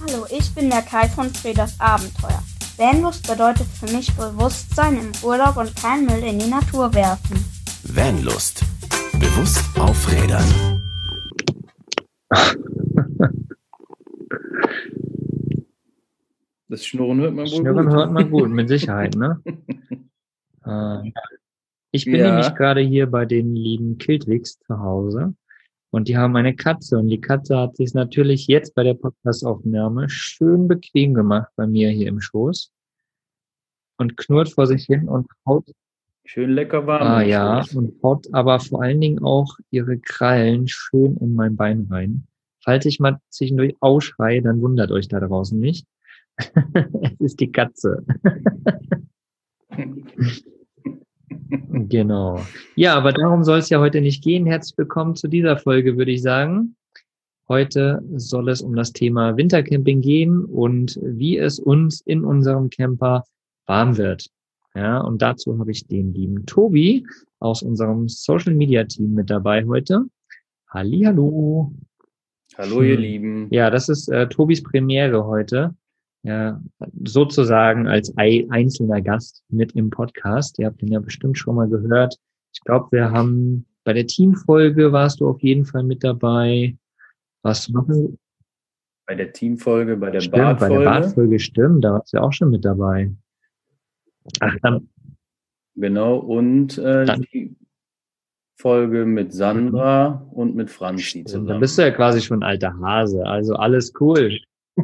Hallo, ich bin der Kai von Freders Abenteuer. Vanlust bedeutet für mich Bewusstsein im Urlaub und kein Müll in die Natur werfen. Vanlust. Bewusst aufrädern. Das Schnurren hört man wohl Schnurren gut. hört man gut, mit Sicherheit, ne? Ich bin nämlich gerade hier bei den lieben Kiltwigs zu Hause und die haben eine Katze und die Katze hat sich natürlich jetzt bei der Podcast-Aufnahme schön bequem gemacht bei mir hier im Schoß und knurrt vor sich hin und haut. Schön lecker warm. Ja, und haut aber vor allen Dingen auch ihre Krallen schön in mein Bein rein. Falls ich mal zwischendurch ausschreie, dann wundert euch da draußen nicht. Es ist die Katze. Genau. Ja, aber darum soll es ja heute nicht gehen. Herzlich willkommen zu dieser Folge, würde ich sagen. Heute soll es um das Thema Wintercamping gehen und wie es uns in unserem Camper warm wird. Ja, und dazu habe ich den lieben Tobi aus unserem Social Media Team mit dabei heute. Hallihallo. Hallo, ihr Lieben. Ja, das ist Tobis Premiere heute. Ja, sozusagen als einzelner Gast mit im Podcast. Ihr habt ihn ja bestimmt schon mal gehört. Ich glaube, wir haben bei der Teamfolge warst du auf jeden Fall mit dabei. Warst du noch? Bei der Teamfolge, bei der Stimmt, Badfolge. bei der Badfolge, stimmt, da warst du ja auch schon mit dabei. Ach, dann. Genau, und die Folge mit Sandra und mit Franzi zusammen. Da bist du ja quasi schon ein alter Hase, also alles cool.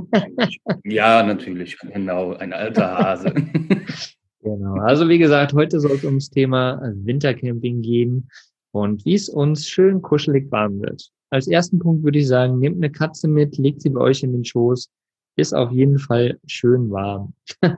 Ja, natürlich, genau, ein alter Hase. Genau, also wie gesagt, heute soll es ums Thema Wintercamping gehen und wie es uns schön kuschelig warm wird. Als ersten Punkt würde ich sagen, nehmt eine Katze mit, legt sie bei euch in den Schoß, ist auf jeden Fall schön warm.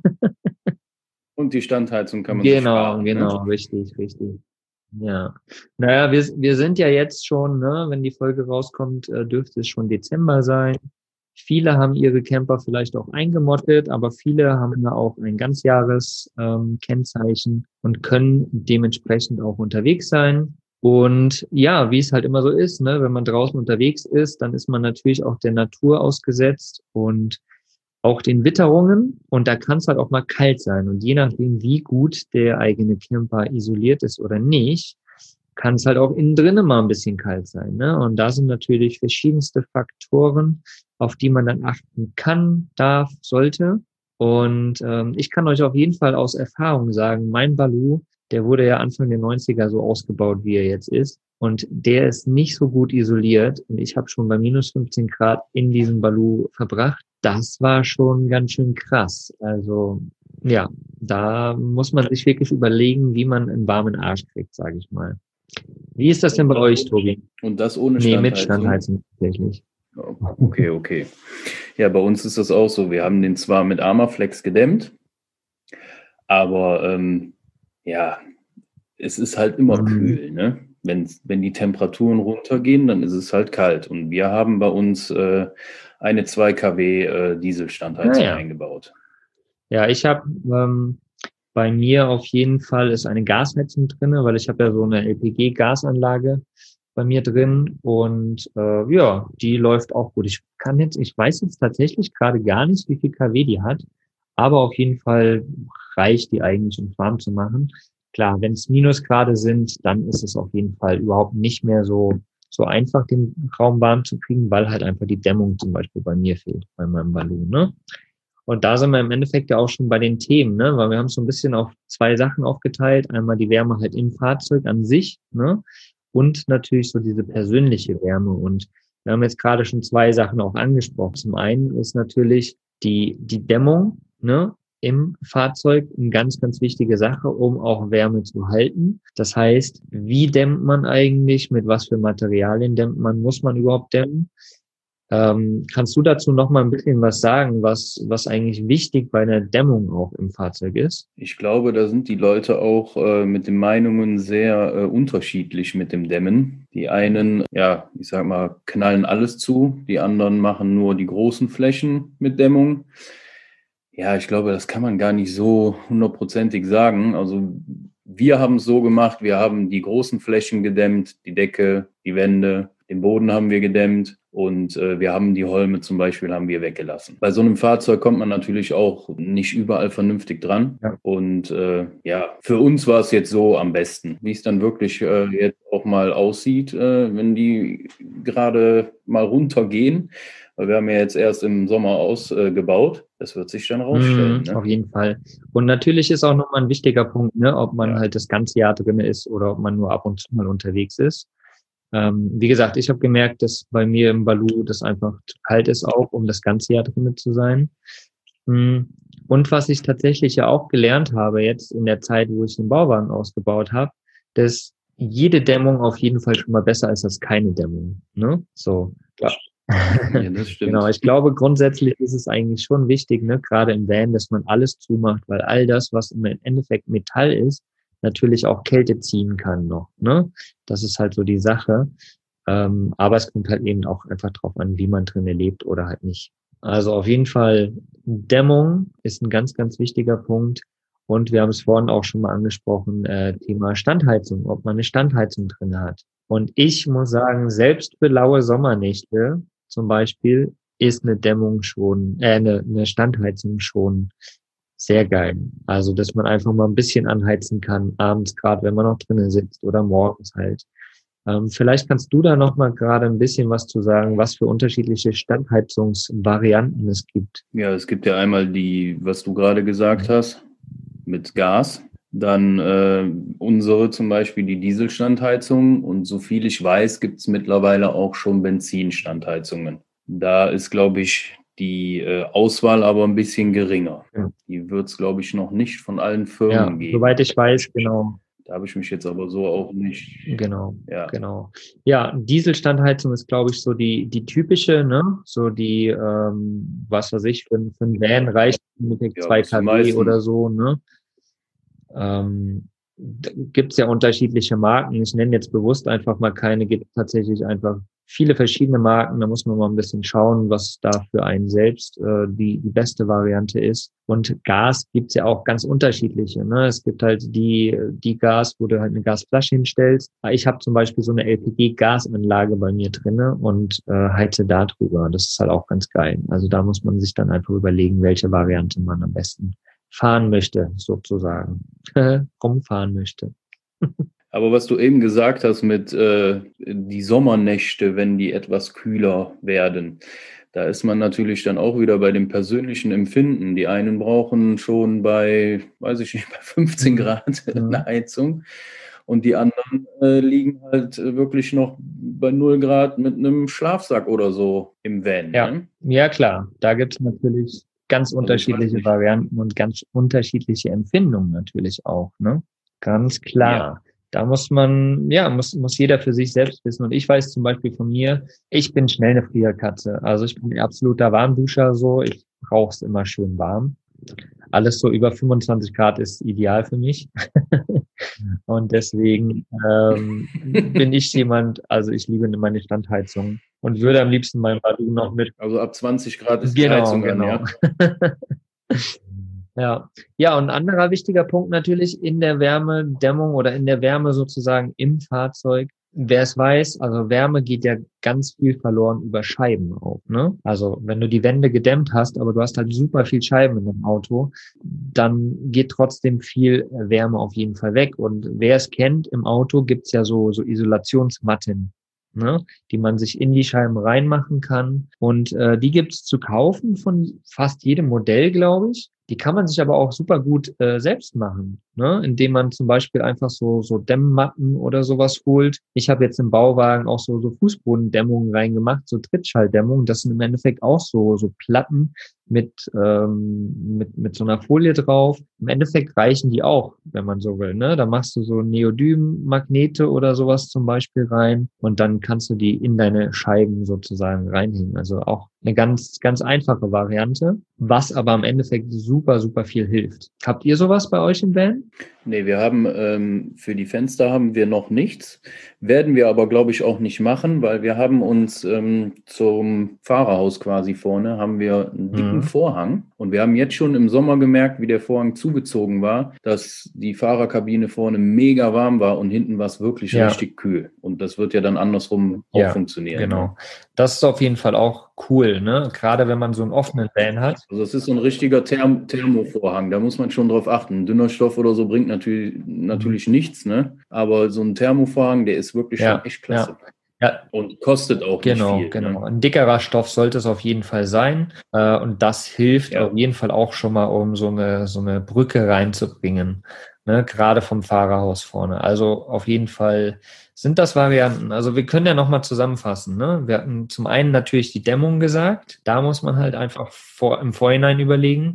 Und die Standheizung kann man sich sparen. Genau, ne? richtig. Ja, naja, wir sind ja jetzt schon, ne, wenn die Folge rauskommt, dürfte es schon Dezember sein. Viele haben ihre Camper vielleicht auch eingemottet, aber viele haben ja auch ein Ganzjahres-Kennzeichen und können dementsprechend auch unterwegs sein. Und ja, wie es halt immer so ist, ne, wenn man draußen unterwegs ist, dann ist man natürlich auch der Natur ausgesetzt und auch den Witterungen. Und da kann es halt auch mal kalt sein. Und je nachdem, wie gut der eigene Camper isoliert ist oder nicht, kann es halt auch innen drinnen mal ein bisschen kalt sein, ne? Und da sind natürlich verschiedenste Faktoren, auf die man dann achten kann, darf, sollte. Und ich kann euch auf jeden Fall aus Erfahrung sagen, mein Baloo, der wurde ja Anfang der 90er so ausgebaut, wie er jetzt ist. Und der ist nicht so gut isoliert. Und ich habe schon bei minus 15 Grad in diesem Baloo verbracht. Das war schon ganz schön krass. Also ja, da muss man sich wirklich überlegen, wie man einen warmen Arsch kriegt, sage ich mal. Wie ist das denn bei euch, Tobi? Und das ohne Standheizung? Nee, mit Standheizung tatsächlich. Okay. Ja, bei uns ist das auch so. Wir haben den zwar mit Armaflex gedämmt, aber ja, es ist halt immer kühl, ne? Wenn die Temperaturen runtergehen, dann ist es halt kalt. Und wir haben bei uns eine 2 kW Dieselstandheizung eingebaut. Ja, ich habe bei mir auf jeden Fall ist eine Gasheizung drin, weil ich habe ja so eine LPG-Gasanlage bei mir drin und ja, die läuft auch gut. Ich weiß jetzt tatsächlich gerade gar nicht, wie viel kW die hat, aber auf jeden Fall reicht die eigentlich, um warm zu machen. Klar, wenn es Minusgrade sind, dann ist es auf jeden Fall überhaupt nicht mehr so einfach, den Raum warm zu kriegen, weil halt einfach die Dämmung zum Beispiel bei mir fehlt, bei meinem Balloon, ne? Und da sind wir im Endeffekt ja auch schon bei den Themen, ne? Weil wir haben es so ein bisschen auf 2 Sachen aufgeteilt. Einmal die Wärme halt im Fahrzeug an sich, ne? Und natürlich so diese persönliche Wärme. Und wir haben jetzt gerade schon 2 Sachen auch angesprochen. Zum einen ist natürlich die Dämmung, ne? Im Fahrzeug eine ganz, ganz wichtige Sache, um auch Wärme zu halten. Das heißt, wie dämmt man eigentlich? Mit was für Materialien dämmt man? Muss man überhaupt dämmen? Kannst du dazu noch mal ein bisschen was sagen, was eigentlich wichtig bei einer Dämmung auch im Fahrzeug ist? Ich glaube, da sind die Leute auch mit den Meinungen sehr unterschiedlich mit dem Dämmen. Die einen, ja, ich sag mal, knallen alles zu, die anderen machen nur die großen Flächen mit Dämmung. Ja, ich glaube, das kann man gar nicht so hundertprozentig sagen. Also wir haben es so gemacht, wir haben die großen Flächen gedämmt, die Decke, die Wände, den Boden haben wir gedämmt. Und wir haben die Holme zum Beispiel haben wir weggelassen. Bei so einem Fahrzeug kommt man natürlich auch nicht überall vernünftig dran. Ja. Und für uns war es jetzt so am besten. Wie es dann wirklich jetzt auch mal aussieht, wenn die gerade mal runtergehen. Weil wir haben ja jetzt erst im Sommer ausgebaut. Das wird sich dann rausstellen. Ne? Auf jeden Fall. Und natürlich ist auch nochmal ein wichtiger Punkt, ne, ob man halt das ganze Jahr drin ist oder ob man nur ab und zu mal unterwegs ist. Wie gesagt, ich habe gemerkt, dass bei mir im Balu das einfach zu kalt ist auch, um das ganze Jahr drin zu sein. Und was ich tatsächlich ja auch gelernt habe jetzt in der Zeit, wo ich den Bauwagen ausgebaut habe, dass jede Dämmung auf jeden Fall schon mal besser ist als keine Dämmung. Ne? So, ja. Ja, das stimmt. Genau, ich glaube, grundsätzlich ist es eigentlich schon wichtig, ne, gerade im Van, dass man alles zumacht, weil all das, was im Endeffekt Metall ist, natürlich auch Kälte ziehen kann noch. Ne? Das ist halt so die Sache. Aber es kommt halt eben auch einfach drauf an, wie man drin lebt oder halt nicht. Also auf jeden Fall, Dämmung ist ein ganz, ganz wichtiger Punkt. Und wir haben es vorhin auch schon mal angesprochen, Thema Standheizung, ob man eine Standheizung drin hat. Und ich muss sagen, selbst für laue Sommernächte zum Beispiel ist eine Dämmung schon, eine Standheizung schon sehr geil. Also, dass man einfach mal ein bisschen anheizen kann, abends gerade, wenn man noch drinnen sitzt oder morgens halt. Vielleicht kannst du da noch mal gerade ein bisschen was zu sagen, was für unterschiedliche Standheizungsvarianten es gibt. Ja, es gibt ja einmal die, was du gerade gesagt hast, mit Gas. Dann unsere zum Beispiel die Dieselstandheizung. Und so viel ich weiß, gibt es mittlerweile auch schon Benzinstandheizungen. Da ist, glaube ich, die Auswahl aber ein bisschen geringer. Ja. Die wird es, glaube ich, noch nicht von allen Firmen geben. Soweit ich weiß, genau. Da habe ich mich jetzt aber so auch nicht... Genau. Ja, Dieselstandheizung ist, glaube ich, so die typische, ne? So die, was weiß ich, für einen Van reicht mit 2 kW oder so, ne? Gibt es ja unterschiedliche Marken. Ich nenne jetzt bewusst einfach mal keine, gibt tatsächlich einfach viele verschiedene Marken. Da muss man mal ein bisschen schauen, was da für einen selbst die beste Variante ist. Und Gas gibt's ja auch ganz unterschiedliche. Ne? Es gibt halt die Gas, wo du halt eine Gasflasche hinstellst. Ich habe zum Beispiel so eine LPG-Gasanlage bei mir drinne und heize da drüber. Das ist halt auch ganz geil. Also da muss man sich dann einfach überlegen, welche Variante man am besten fahren möchte, sozusagen. Rumfahren möchte. Aber was du eben gesagt hast mit die Sommernächte, wenn die etwas kühler werden, da ist man natürlich dann auch wieder bei dem persönlichen Empfinden. Die einen brauchen schon bei, weiß ich nicht, bei 15 Grad eine Heizung und die anderen liegen halt wirklich noch bei 0 Grad mit einem Schlafsack oder so im Van. Ja, ne? Ja klar, da gibt es natürlich ganz unterschiedliche Varianten und ganz unterschiedliche Empfindungen natürlich auch, ne? Ganz klar. Ja. Da muss man, muss jeder für sich selbst wissen. Und ich weiß zum Beispiel von mir, ich bin schnell eine Frierkatze. Also ich bin ein absoluter Warmduscher so. Ich brauche es immer schön warm. Alles so über 25 Grad ist ideal für mich. Und deswegen bin ich jemand, also ich liebe meine Standheizung und würde am liebsten mein Balu noch mit. Also ab 20 Grad ist die Heizung an, ja. Ja, und ein anderer wichtiger Punkt natürlich in der Wärmedämmung oder in der Wärme sozusagen im Fahrzeug. Wer es weiß, also Wärme geht ja ganz viel verloren über Scheiben auch, ne? Also wenn du die Wände gedämmt hast, aber du hast halt super viel Scheiben in dem Auto, dann geht trotzdem viel Wärme auf jeden Fall weg. Und wer es kennt, im Auto gibt's ja so Isolationsmatten, ne, die man sich in die Scheiben reinmachen kann. Und die gibt's zu kaufen von fast jedem Modell, glaube ich. Die kann man sich aber auch super gut selbst machen, ne? Indem man zum Beispiel einfach so Dämmmatten oder sowas holt. Ich habe jetzt im Bauwagen auch so Fußbodendämmungen reingemacht, so Trittschalldämmungen. Das sind im Endeffekt auch so Platten mit so einer Folie drauf. Im Endeffekt reichen die auch, wenn man so will, ne? Da machst du so Neodym-Magnete oder sowas zum Beispiel rein und dann kannst du die in deine Scheiben sozusagen reinhängen. Also auch eine ganz, ganz einfache Variante, was aber im Endeffekt super, super viel hilft. Habt ihr sowas bei euch im Van? Nee, wir haben für die Fenster haben wir noch nichts. Werden wir aber, glaube ich, auch nicht machen, weil wir haben uns zum Fahrerhaus quasi vorne, haben wir einen dicken hohen Vorhang. Und wir haben jetzt schon im Sommer gemerkt, wie der Vorhang zugezogen war, dass die Fahrerkabine vorne mega warm war und hinten war es wirklich richtig kühl. Und das wird ja dann andersrum auch funktionieren. Genau. Ne? Das ist auf jeden Fall auch cool, ne? Gerade wenn man so einen offenen Van hat. Also es ist so ein richtiger Thermovorhang, da muss man schon drauf achten. Ein dünner Stoff oder so bringt natürlich nichts, ne? Aber so ein Thermovorhang, der ist wirklich schon echt klasse. Ja. Und kostet auch nicht viel. Genau. Ne? Ein dickerer Stoff sollte es auf jeden Fall sein. Und das hilft auf jeden Fall auch schon mal, um so eine Brücke reinzubringen. Ne? Gerade vom Fahrerhaus vorne. Also auf jeden Fall sind das Varianten. Also wir können ja nochmal zusammenfassen. Ne? Wir hatten zum einen natürlich die Dämmung gesagt. Da muss man halt einfach im Vorhinein überlegen.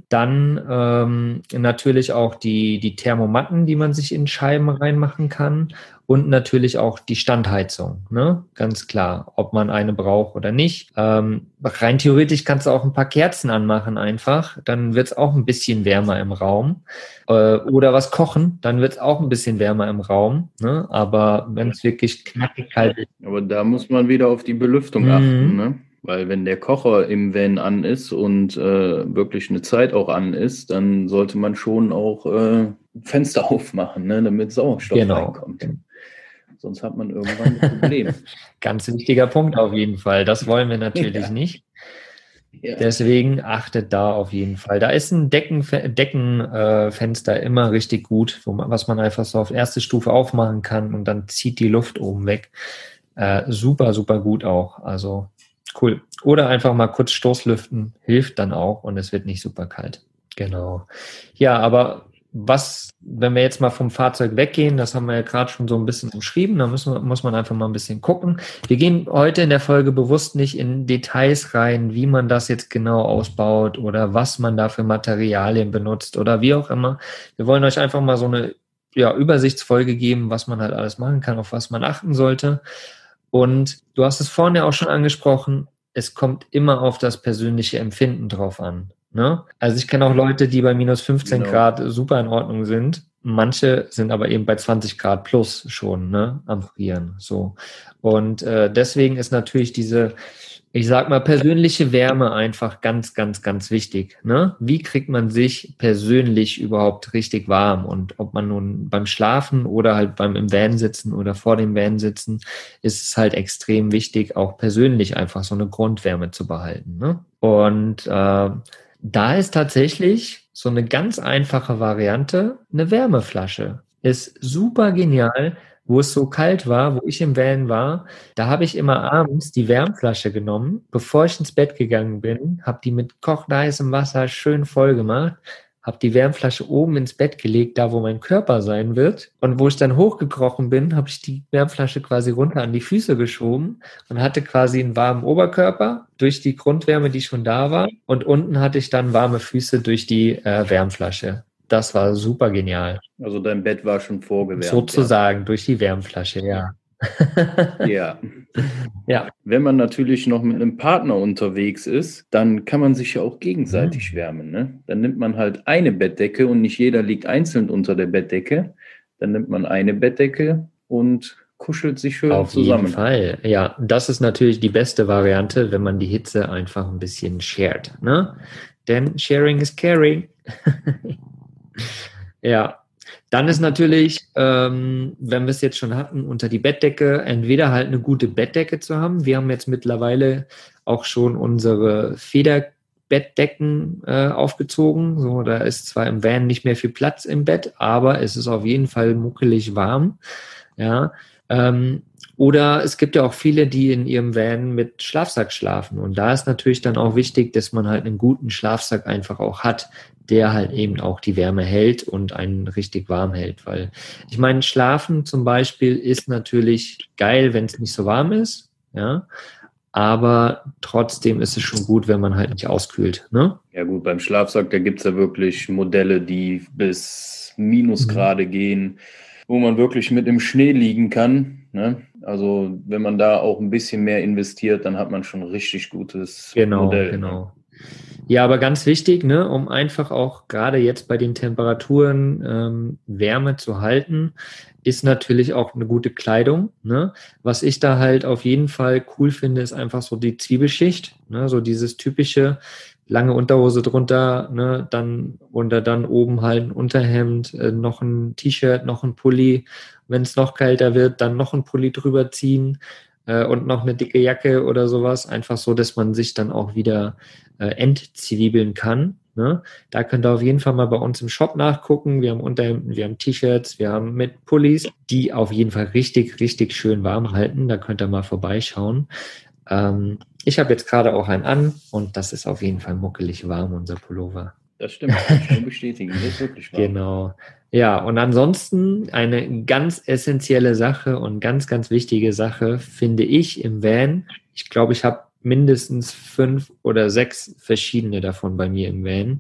Dann natürlich auch die Thermomatten, die man sich in Scheiben reinmachen kann. Und natürlich auch die Standheizung, ne? Ganz klar, ob man eine braucht oder nicht. Rein theoretisch kannst du auch ein paar Kerzen anmachen einfach, dann wird es auch ein bisschen wärmer im Raum. Oder was kochen, dann wird es auch ein bisschen wärmer im Raum. Ne? Aber wenn es wirklich knackig kalt ist. Aber da muss man wieder auf die Belüftung achten, ne? Weil wenn der Kocher im Van an ist und wirklich eine Zeit auch an ist, dann sollte man schon auch Fenster aufmachen, ne? Damit Sauerstoff reinkommt. Sonst hat man irgendwann ein Problem. Ganz wichtiger Punkt auf jeden Fall. Das wollen wir natürlich nicht. Ja. Deswegen achtet da auf jeden Fall. Da ist ein Deckenfenster immer richtig gut, was man einfach so auf erste Stufe aufmachen kann und dann zieht die Luft oben weg. Super, super gut auch. Also cool. Oder einfach mal kurz Stoßlüften, hilft dann auch und es wird nicht super kalt. Genau. Ja, aber wenn wir jetzt mal vom Fahrzeug weggehen, das haben wir ja gerade schon so ein bisschen umschrieben, da muss man einfach mal ein bisschen gucken. Wir gehen heute in der Folge bewusst nicht in Details rein, wie man das jetzt genau ausbaut oder was man da für Materialien benutzt oder wie auch immer. Wir wollen euch einfach mal so eine Übersichtsfolge geben, was man halt alles machen kann, auf was man achten sollte. Und du hast es vorhin ja auch schon angesprochen, es kommt immer auf das persönliche Empfinden drauf an. Ne? Also ich kenne auch Leute, die bei minus 15 Grad super in Ordnung sind. Manche sind aber eben bei 20 Grad plus schon, ne, am Frieren. So. Und deswegen ist natürlich diese, ich sag mal, persönliche Wärme einfach ganz, ganz, ganz wichtig. Ne? Wie kriegt man sich persönlich überhaupt richtig warm? Und ob man nun beim Schlafen oder halt im Van sitzen oder vor dem Van sitzen, ist es halt extrem wichtig, auch persönlich einfach so eine Grundwärme zu behalten. Ne? Und da ist tatsächlich so eine ganz einfache Variante, eine Wärmeflasche. Ist super genial, wo es so kalt war, wo ich im Van war. Da habe ich immer abends die Wärmflasche genommen, bevor ich ins Bett gegangen bin, habe die mit kochheißem Wasser schön voll gemacht, habe die Wärmflasche oben ins Bett gelegt, da wo mein Körper sein wird. Und wo ich dann hochgekrochen bin, habe ich die Wärmflasche quasi runter an die Füße geschoben und hatte quasi einen warmen Oberkörper durch die Grundwärme, die schon da war. Und unten hatte ich dann warme Füße durch die Wärmflasche. Das war super genial. Also dein Bett war schon vorgewärmt. Sozusagen, durch die Wärmflasche, ja. Ja. Wenn man natürlich noch mit einem Partner unterwegs ist, dann kann man sich ja auch gegenseitig wärmen. Ne? Dann nimmt man halt eine Bettdecke und nicht jeder liegt einzeln unter der Bettdecke. Dann nimmt man eine Bettdecke und kuschelt sich schön zusammen. Auf jeden Fall, ja. Das ist natürlich die beste Variante, wenn man die Hitze einfach ein bisschen shared. Ne? Denn sharing is caring. Ja. Dann ist natürlich, wenn wir es jetzt schon hatten, unter die Bettdecke, entweder halt eine gute Bettdecke zu haben. Wir haben jetzt mittlerweile auch schon unsere Federbettdecken aufgezogen. So, da ist zwar im Van nicht mehr viel Platz im Bett, aber es ist auf jeden Fall muckelig warm. Ja. Oder es gibt ja auch viele, die in ihrem Van mit Schlafsack schlafen. Und da ist natürlich dann auch wichtig, dass man halt einen guten Schlafsack einfach auch hat, der halt eben auch die Wärme hält und einen richtig warm hält. Weil ich meine, Schlafen zum Beispiel ist natürlich geil, wenn es nicht so warm ist, ja. Aber trotzdem ist es schon gut, wenn man halt nicht auskühlt, ne? Ja gut, beim Schlafsack, da gibt es ja wirklich Modelle, die bis Minusgrade gehen, wo man wirklich mit im Schnee liegen kann, ne? Also wenn man da auch ein bisschen mehr investiert, dann hat man schon ein richtig gutes Modell. Genau. Ja, aber ganz wichtig, ne, um einfach auch gerade jetzt bei den Temperaturen Wärme zu halten, ist natürlich auch eine gute Kleidung. Ne? Was ich da halt auf jeden Fall cool finde, ist einfach so die Zwiebelschicht, ne? So dieses typische, lange Unterhose drunter, ne, dann oben halt ein Unterhemd, noch ein T-Shirt, noch ein Pulli. Wenn es noch kälter wird, dann noch ein Pulli drüber ziehen und noch eine dicke Jacke oder sowas. Einfach so, dass man sich dann auch wieder entzwiebeln kann. Ne? Da könnt ihr auf jeden Fall mal bei uns im Shop nachgucken. Wir haben Unterhemden, wir haben T-Shirts, wir haben mit Pullis, die auf jeden Fall richtig, richtig schön warm halten. Da könnt ihr mal vorbeischauen. Ich habe jetzt gerade auch einen an und das ist auf jeden Fall muckelig warm, unser Pullover. Das stimmt, kann ich nur bestätigen. Das ist wirklich warm. Genau. Ja, und ansonsten eine ganz essentielle Sache und ganz, ganz wichtige Sache finde ich im Van. Ich glaube, ich habe mindestens 5 oder 6 verschiedene davon bei mir im Van.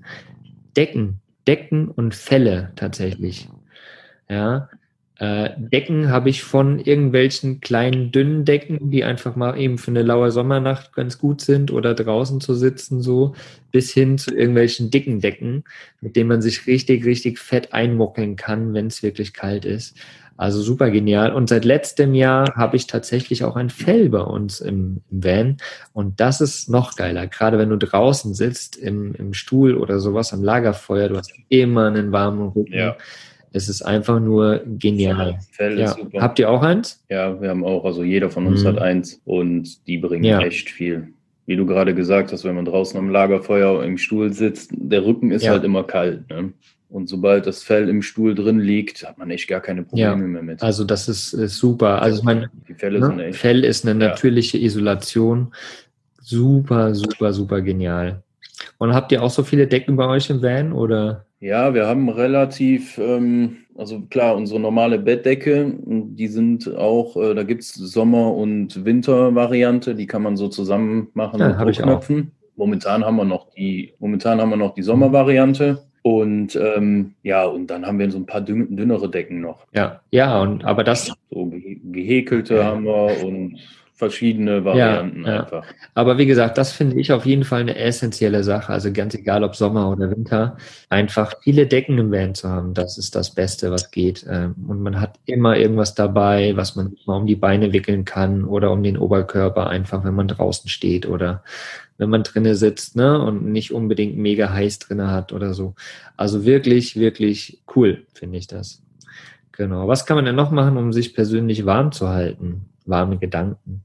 Decken und Felle tatsächlich. Ja. Decken habe ich von irgendwelchen kleinen, dünnen Decken, die einfach mal eben für eine laue Sommernacht ganz gut sind oder draußen zu sitzen so, bis hin zu irgendwelchen dicken Decken, mit denen man sich richtig, richtig fett einmuckeln kann, wenn es wirklich kalt ist. Also super genial. Und seit letztem Jahr habe ich tatsächlich auch ein Fell bei uns im Van. Und das ist noch geiler. Gerade wenn du draußen sitzt, im Stuhl oder sowas am Lagerfeuer, du hast immer einen warmen Rücken. Ja. Es ist einfach nur genial. Fell Ja. ist super. Habt ihr auch eins? Ja, wir haben auch, also jeder von uns hat eins und die bringen echt viel. Wie du gerade gesagt hast, wenn man draußen am Lagerfeuer im Stuhl sitzt, der Rücken ist halt immer kalt. Ne? Und sobald das Fell im Stuhl drin liegt, hat man echt gar keine Probleme mehr mit. Also das ist super. Also ich meine, die Felle sind echt. Fell ist eine natürliche Isolation. Super, super, super genial. Und habt ihr auch so viele Decken bei euch im Van, oder? Ja, wir haben relativ, also klar, unsere normale Bettdecke, die sind auch, da gibt es Sommer- und Winter-Variante, die kann man so zusammen machen mit Druckknöpfen. Momentan haben wir noch die Sommervariante. Und und dann haben wir so ein paar dünnere Decken noch. Aber das... So gehäkelte haben wir und verschiedene Varianten einfach. Aber wie gesagt, das finde ich auf jeden Fall eine essentielle Sache. Also ganz egal, ob Sommer oder Winter, einfach viele Decken im Van zu haben, das ist das Beste, was geht. Und man hat immer irgendwas dabei, was man mal um die Beine wickeln kann oder um den Oberkörper, einfach wenn man draußen steht oder wenn man drinnen sitzt, ne, und nicht unbedingt mega heiß drinnen hat oder so. Also wirklich, wirklich cool, finde ich das. Genau. Was kann man denn noch machen, um sich persönlich warm zu halten? Warme Gedanken.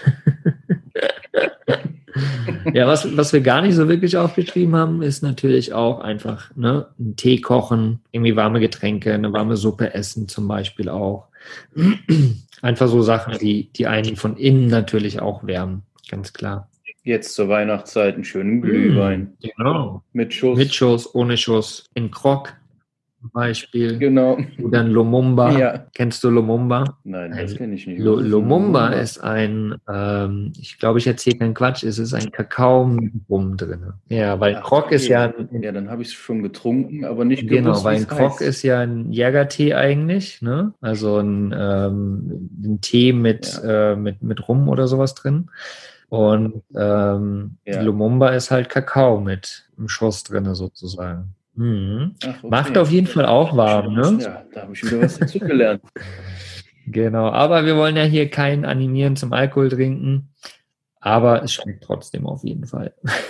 Ja, was wir gar nicht so wirklich aufgeschrieben haben, ist natürlich auch einfach einen Tee kochen, irgendwie warme Getränke, eine warme Suppe essen zum Beispiel auch. Einfach so Sachen, die einen von innen natürlich auch wärmen, ganz klar. Jetzt zur Weihnachtszeit einen schönen Glühwein. Genau. Mit Schuss. Mit Schuss, ohne Schuss. In Krog zum Beispiel. Genau. Oder ein Lumumba. Ja. Kennst du Lumumba? Nein, das kenne ich nicht. Lumumba ist ein, ich glaube, ich erzähle keinen Quatsch, es ist ein Kakao mit Rum drin. Ja, weil Krog ist ja... Ja, dann habe ich es schon getrunken, aber nicht genau, gewusst, weil ein Krog ist ja ein Jägertee eigentlich, ne? Also ein Tee mit Rum oder sowas drin. Und Lumumba ist halt Kakao mit einem Schuss drin sozusagen. Ach, okay. Macht auf jeden Fall auch warm, ne? Ja, da habe ich wieder was dazu gelernt. Genau, aber wir wollen ja hier keinen animieren zum Alkohol trinken, aber es schmeckt trotzdem auf jeden Fall.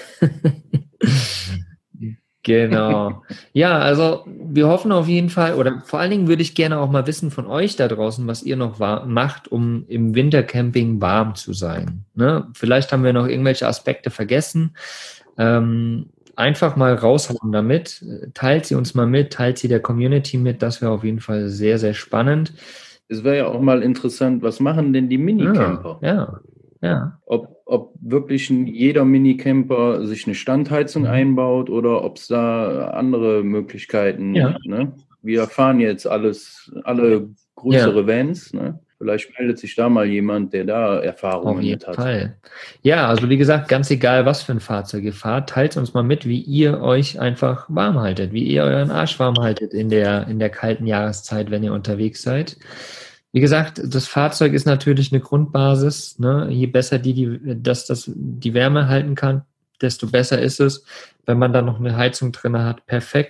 Genau. Ja, also wir hoffen auf jeden Fall, oder vor allen Dingen würde ich gerne auch mal wissen von euch da draußen, was ihr noch macht, um im Wintercamping warm zu sein. Ne? Vielleicht haben wir noch irgendwelche Aspekte vergessen. Einfach mal raushauen damit. Teilt sie uns mal mit, teilt sie der Community mit. Das wäre auf jeden Fall sehr, sehr spannend. Es wäre ja auch mal interessant, was machen denn die Minicamper? Ja. Ob wirklich jeder Minicamper sich eine Standheizung einbaut oder ob es da andere Möglichkeiten gibt. Ne? Wir fahren jetzt alle größere Vans, ne? Vielleicht meldet sich da mal jemand, der da Erfahrungen mit hat. Auf jeden Fall. Ja, also wie gesagt, ganz egal, was für ein Fahrzeug ihr fahrt, teilt uns mal mit, wie ihr euch einfach warm haltet, wie ihr euren Arsch warm haltet in der kalten Jahreszeit, wenn ihr unterwegs seid. Wie gesagt, das Fahrzeug ist natürlich eine Grundbasis. Ne? Je besser das die Wärme halten kann, desto besser ist es. Wenn man dann noch eine Heizung drin hat, perfekt.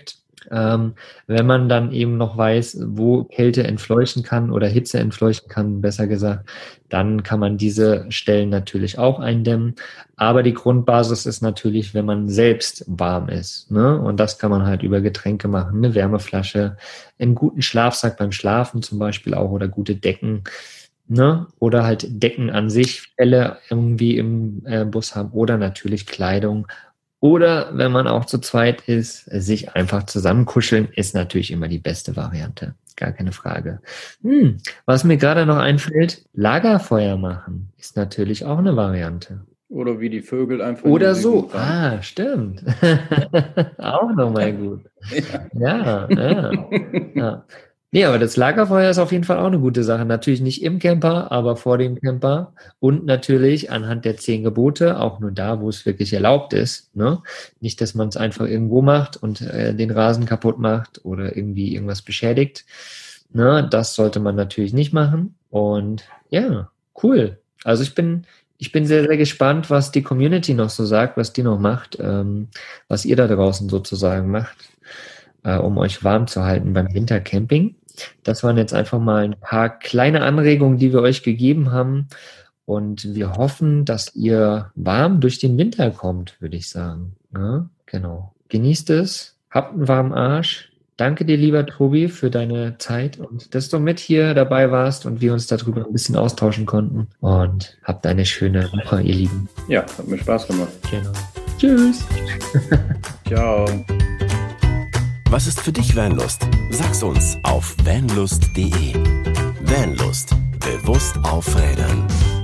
Wenn man dann eben noch weiß, wo Kälte entfleuchen kann oder Hitze entfleuchen kann, besser gesagt, dann kann man diese Stellen natürlich auch eindämmen. Aber die Grundbasis ist natürlich, wenn man selbst warm ist, ne? Und das kann man halt über Getränke machen, eine Wärmeflasche, einen guten Schlafsack beim Schlafen zum Beispiel auch oder gute Decken, ne? Oder halt Decken an sich, Felle irgendwie im Bus haben oder natürlich Kleidung. Oder wenn man auch zu zweit ist, sich einfach zusammenkuscheln, ist natürlich immer die beste Variante. Gar keine Frage. Was mir gerade noch einfällt, Lagerfeuer machen ist natürlich auch eine Variante. Oder wie die Vögel einfach. Oder so. Stimmt. Auch nochmal gut. Ja. Nee, aber das Lagerfeuer ist auf jeden Fall auch eine gute Sache. Natürlich nicht im Camper, aber vor dem Camper. Und natürlich anhand der 10 Gebote, auch nur da, wo es wirklich erlaubt ist. Ne? Nicht, dass man es einfach irgendwo macht und den Rasen kaputt macht oder irgendwie irgendwas beschädigt. Ne? Das sollte man natürlich nicht machen. Und ja, cool. Also ich bin sehr, sehr gespannt, was die Community noch so sagt, was die noch macht, was ihr da draußen sozusagen macht, um euch warm zu halten beim Wintercamping. Das waren jetzt einfach mal ein paar kleine Anregungen, die wir euch gegeben haben. Und wir hoffen, dass ihr warm durch den Winter kommt, würde ich sagen. Ja, genau. Genießt es, habt einen warmen Arsch. Danke dir, lieber Tobi, für deine Zeit und dass du mit hier dabei warst und wir uns darüber ein bisschen austauschen konnten. Und habt eine schöne Woche, ihr Lieben. Ja, hat mir Spaß gemacht. Genau. Tschüss. Ciao. Was ist für dich Vanlust? Sag's uns auf vanlust.de. Vanlust. Bewusst aufrädern.